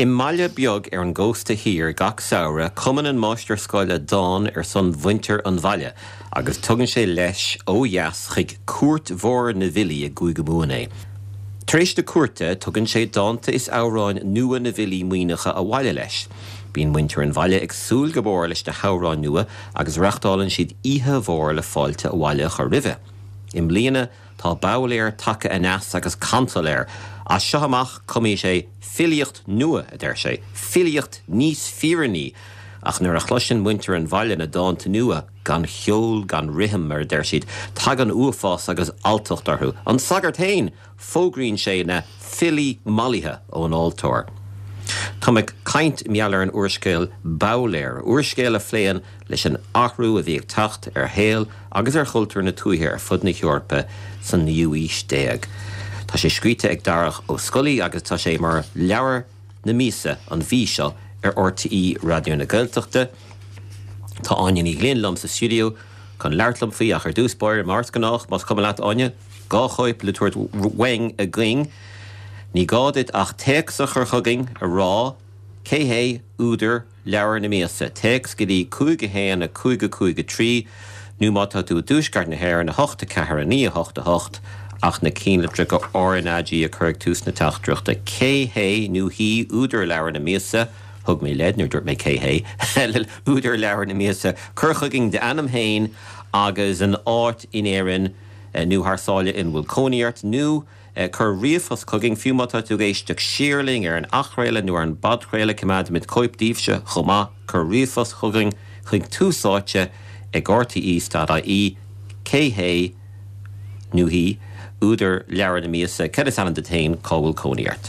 I maiile beag an ggósta hir gach saoire cuman an máistear scoile dán son bhaintear an bhaile, agus tugann sé leis ó dheas chuig cuairt mhór na bhilí a gúig go múna. Tar éis de cuairte tugann sé dánta is áráin nua na bhilí muoineacha a bhaile leis. Bín muintear an bhaile ag súil go bór leis de háráin nua agus reachtálann siad ihe mhór le fáilte a bhaile chu ribhe. Im líana tá bailléir take a neas agus cantaléir, a seo amach cumí sé filiocht nua a d sé, filiocht níos fíornaí, ach nuair a chluisin muintear an bhaile na dánta nua, gan cheol, gan rithim ar d siad, tag an uafás agus altocht arthú. An sagartain fógríonn sé na fili malithe ó an altóir. Tá ag caint meallar an uairscéil bailléir, uairscéil a phléan leis an achrú a bhí ag tacht ar héal agus ar chultúir na tuaithe ar fud na Eorpa san níos déag. Tá sé scríte ag darach ó scoilí agus tá sé mar leabhar na mísa an bhí seo ar RTE Radio na Gaeltachta. Tá Anja ní gléanlam sa studio chun leirtlam faoi ach ar dúspáir mars gannách mas cum leat Anja, gá choip le tuairt weng a gling. Ní gáid ach teex a chur chugging a rá, céhé údar leabhar na míasa. Teex go dtí 2 a 2 nú má tá tú dúsgart na hair na 8 cethar a 9 8 ach na cínlatre go ornaidí a chuig tús na teachtrachta. Céhé nú hí údar leabhar na míasa, thug mé leid nuair dúirt mé céhé, údar leabhar na míasa, chur chugging de anam héin agus an áit in éireann nú thsáile in bhfuil nú chur riamhas chugging fiú mátá tú géisteach siirling ar an achréile nó ar an badchréile cumad mit coip díobse chumá chur riamhas chugging chuig túsáite ag RTE.ie céhé nú hí údar leabhar na míasa cad is an detain cábhfuil cónaíart.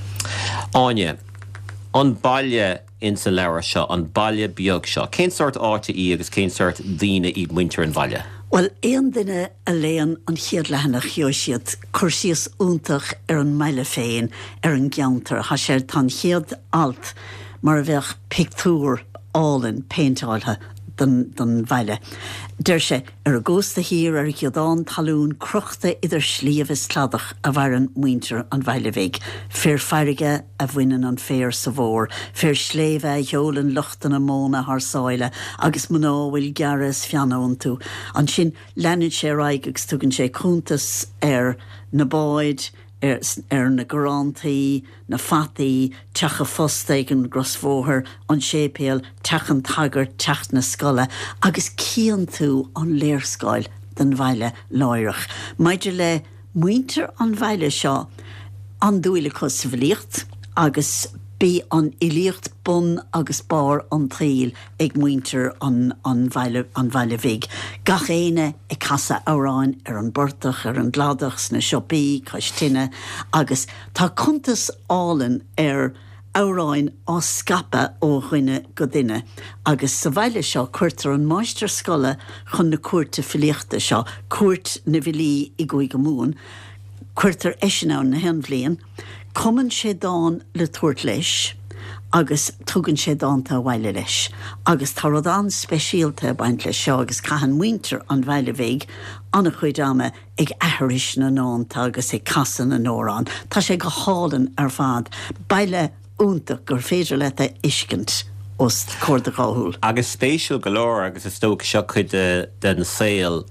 Áine, an baile in sa leabhar seo, an baile beag seo, cén sort RTE agus cén sort dhíine iad muintear an bhaile? Well, éon duine a léon an chiad lehanach cheo siad chuirsíos úntach ar an meile féin ar an geantar, ha sé tan chiad alt mar a bheith pictúr álinn péintáilthe don bhaile. Deir sé ar a gcósta hir ar chiadáin talún crochta idir slíomhis cladach a bhar an muintear an bhaile bhéig, fér feirige a bhainean an fér sa bhór, fér sléimhe heolann luchtan a móna thsáile, agus mná bhfuil gearras fianón tú. An sin leanann sé raig agus tugann sé cúntas ar na báid, ar na grantaí, na fataí, teach a fostaigh an grosmhóthar, an sépéal, teach an tagart, teach na scoile, agus cían tú an léirscáil den bhaile láireach. Maidir le muintear an bhaile seo an dúile cos bhlíocht, agus bí an ilíocht bun agus bar an tríl ag muintear an bhaile bhig. Gach éine ag casa áráin ar an bortach, ar an gladachs na siopí, caistine, agus tá cuntas álan ar áráin á scape ó chuine go duine, agus sa bhaile seo cuirtar an máistear scoile chun na cuairte filíochta seo, cuairt na bhilí i gcuig go mún, cuirtar eiseanán na hen bhliain, cumann sé dáin le tuairt leis, agus tugann sé dáanta bhaile leis, agus tá rodán speisialta baint leis seo agus caitheann muintear an bhaile bhéig anna chuideama ag aithris na náanta agus ag casan na nórán. Tá sé go hálan ar fad baile úntaach gur féidir le a iscint os cóir de gáthúil. Agus spéisiúil go leor agus is tóg seo chuid den saoil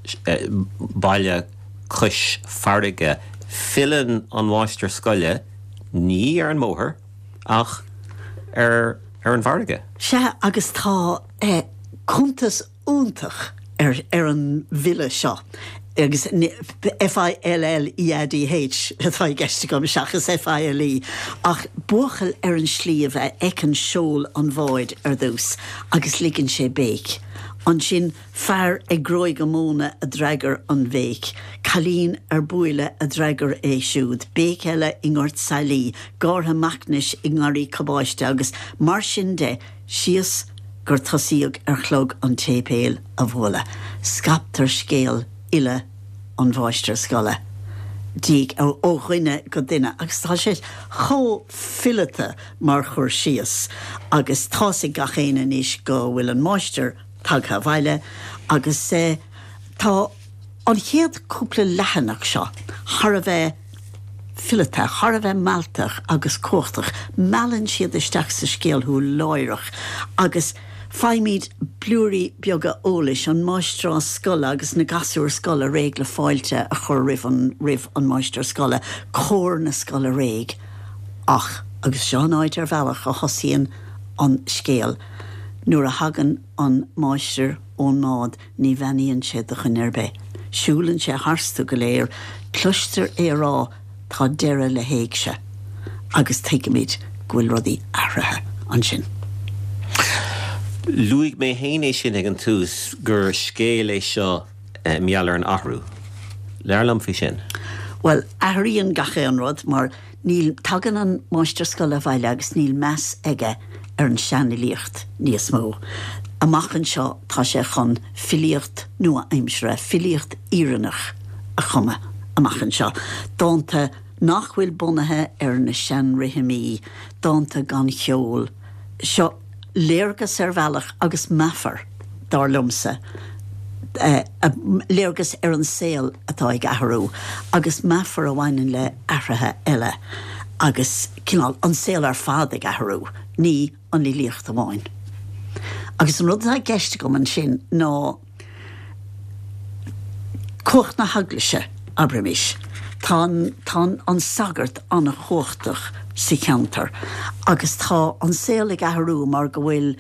baile chuis farige filann an máistear scoile ní ar an móthar ach ar an bharige. Se agus tá cuntas úntach ar an bhile seo. Agus FILLEADH tá gceiste gom seachas FILE ach buachal ar an slíomh ag an seol an bháid ar dús agus ligann sé béic. An sin fear ag gróig go móna a dreigar an bhéic, chalín ar buile a dreigar é siúd, béic eile i ngort sailí, gártha macnis i ngarí cabáiste agus mar sin de sios gur tosíog ar chlog an tépéal a bhla. Scaptar scéal ile an bháistear scoile. Díag ó chuine go duine agus tá sé cho fillete mar chur sios agus tá sé gachéine níos go bhfuil an máistear tagtha bhaile agus tá an chéad cúpla lehanach seo, thar a bheith fillete, harve maltach agus cochtach, melan siad isteach sa scéal hú loirach, agus Faimid blúri bioga ólis an maistra scola agus na gasúr scola réig le fáilte a chur rih an maistra scola, cór na scola réig. Ach, agus seán áid bhealach a hosíon an scéal. Nuair a hagan an maistra ó nád ní bheníonn sé do chunirbe. Siúlann sé harstú go léir, cluistear rá tá deire le héig se. Agus teigimid gúil rodí ahrathe an sin. Luig mé héine sin ag an tús gur scéal é seo meallar an ahrú. Learlam fi sin? Well, ahraíon gacha an rud, mar níl tagan an maistra scola bhaile agus níl meas aige an seanna líocht níos mó. Amachchan seo tá sé chun filíocht nua aimsre, filíocht íranach a chumme amachchan seo. Dánta nachhfuil bunathe na sean rihimí, dánta gan cheol. Seo léargas bhealach agus mafar dar lumsa. Léargas an saoil atá ag ahrú, agus mafar a bhaineann le ahrathe eile, agus cinál an saoil ar fad ag ahrú, ní an líocht a bháin. Agus an rud a gceiste go an sin ná cocht na haglaise abrimis. Tá an sagart anna chóchtach sa cheantar, agus tá an saoil ag ahrú mar go bhfuil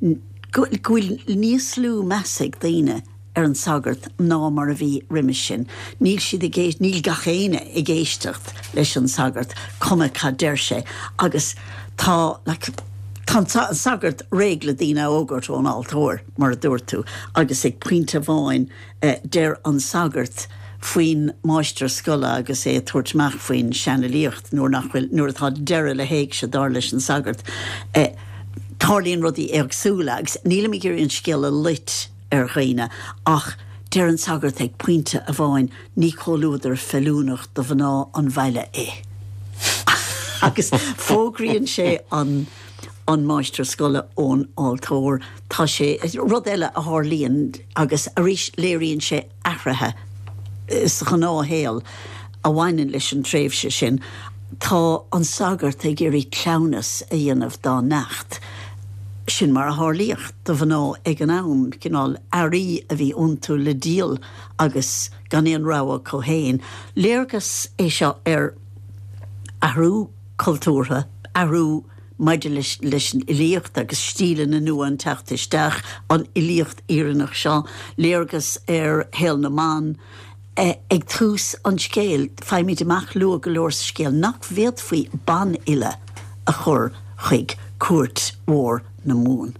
níos lú measig daoine an sagart ná mar a bhí riimi sin. Níl siad níl gachéine i ggéistecht leis an sagart cuma cá deir sé, agus tá sagart régla daoine ógart ón altóir mar a dúirt tú, agus ag puinte bháin deir an sagart faoin maistra scola agus tuairtmeach faoin seanna líocht nuair atá deire le héig se dar leis an sagart. Tarlíonn rudí agsúla agus níl mé gur an scéal a lit ar ghaoine, ach deir an sagart ag puinte a bháin ní choulúidir feúnach do bhaná an bhaile é. Agus fógraíonn sé an maistra scola ón altóir, tá sé rud eile a thirlíonn agus arís léiríonn sé ahrathe is gan áhéal a bhaineann leis an tréimhse sin. Tá an sagart ag géirí clownas a dhéanamh dá nacht. Sin mar a thirlíocht do bhaná ag an am cinál airí a bhí iontu le díal agus gan éon ráha cóhéin. Léargas é seo ar ahrú cultúrtha, ahrú maidir leis ilíocht agus stíle na nua an teachtisteach an ilíocht íranach seo. Léargas ar héal na man, ag tús an scéal, feimid amach lua go leor sa scéal, nach bhéad faoi ban ile a chur chuig cuairt mhór na mún.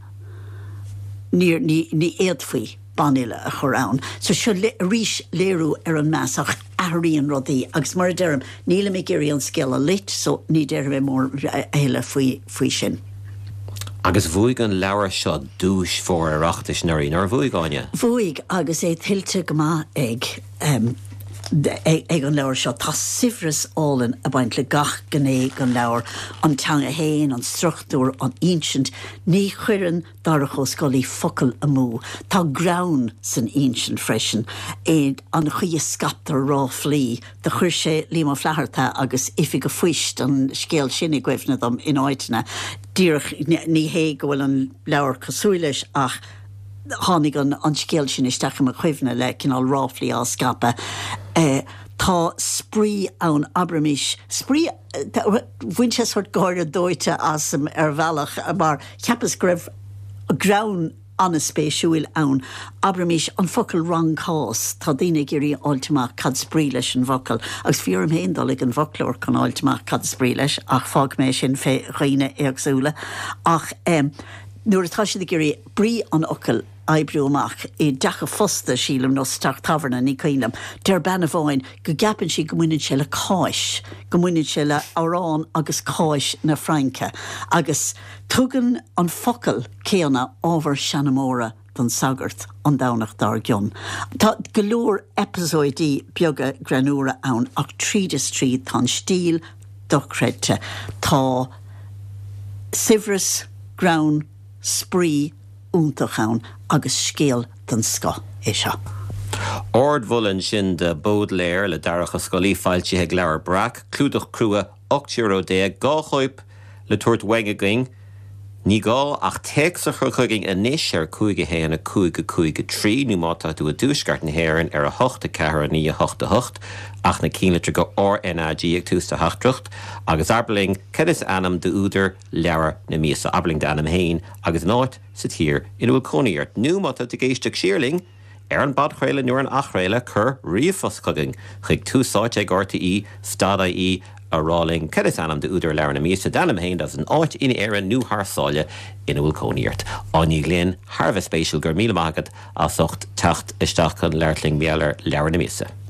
Ní éad faoi ban ile a chur ann. So seo rís léirú ar an measach ahraíonn rudaí, agus mar a deirm níla mé géirí an scéal a lit, so ní deir bheith mór éile faoi sin. Agus bhuaig an leabhar seo dúis fór arachtas narí nar bhuaig gáine? Bhuaig agus é tiltte go má ag an leabhar seo tá sifras álan a baint le gach gné an leabhar an teanga héin, an struchtúr, an ancient, ní chuireann darachó scoilí focail a mú. Tá ground san ancient freisin, an chuí scatar rá flí, de chuir sé líma fleharta agus ifi go fuist an scéal sin i gcuimhne dom in áitena. Díreach ní hé go bhfuil an leabhar cosúilis ach tháinig an scéal sin isteach a chuimhne le cinál ráflaí á scape. Tá sprí ann abrimis, sprí bhain sé sort gáire dóite asam ar bhealach, mar cheapas greibh a ground anna spéisiúil ann. Abrimis an focail rangcás, tá daoine géirí áilteach cad sprí leis an bhocail, agus fiorm héondálaigh an bhoclóir chun áilteach cad sprí leis, ach fág mé sin fé roiine agsúla. Ach nuair atá siad géirí brí an ocail ebriú amach I deacha fosta sílam nó starch taverna ní caoinlam. Der benna bháin go gapan si go muinneann sé le cáis, go muinneann sé le árán agus cáis na Franca, agus tugan an focail céanna ábhar Seanamóra don sagart an dánach dar gion. Tá golóir episóidí beaga granúra ann ach tríd is tríd tá stíl dochrete, tá sifras, ground, sprí, úntach ann agus scéal den sco é seo. Ordbhulann sin de Baudelaire le darachas scolí fáilte ag leabhar brac, clúdach crua 8 € gáchoip le tuairt weigeging, ní gá ach teach a chuiging inis ar 5 nu mátá tú a dúsgart na héireann ar a 8 cehar ní a 8 ach na cíneatre go RNAG ag tústa hachtrucht, agus Aberling cenis anam de úidir leabhar na míosa Aberling de anam hain, agus náit sa tír in bhfuil coníart. Nu mátá de géisteach siirling, ar an badchréile nuair an achréile chur riomhfoscoging, chuig túsáid ag RTE, Stada í, a ráling ceris anam de úidir leabhar na míosa danam hain as an áit in éire nu thsáile ina bhfuil coníart. Aní glén, Harvest Spatial gur míle mágad as 8 techt isteach chun leirtling méallar leabhar na míosa.